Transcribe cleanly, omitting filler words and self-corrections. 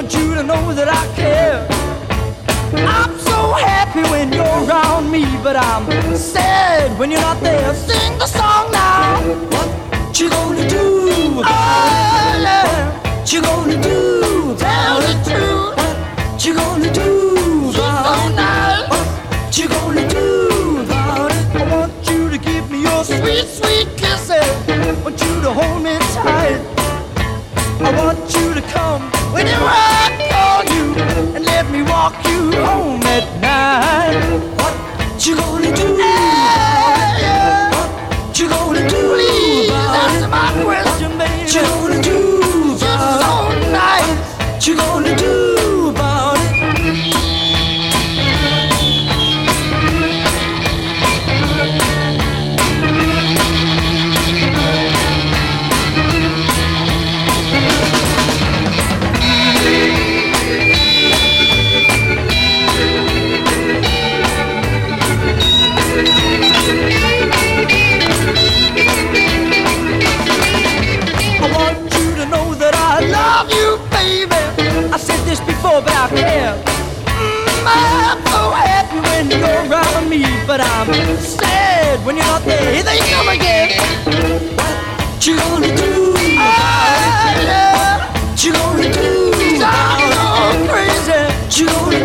want you to know that I care. I'm so happy when you're around me, but I'm sad when you're not there. Sing the song now. What you gonna do? Oh yeah. What you gonna do? Tell the truth. What you gonna do about it? What you gonna do about it? I want you to give me your sweet, sweet kisses. I want you to hold me tight. I want you to come whenever I call you and let me walk you home at night. What you gonna do? Yeah. What you gonna do? Please answer my question, baby. What you gonna do? You're so nice. What you gonna do about it? But I care. I'm so happy when you're around me, but I'm sad when you're not there. They come again. What you gonna do? What you gonna do? I'm so crazy. What you gonna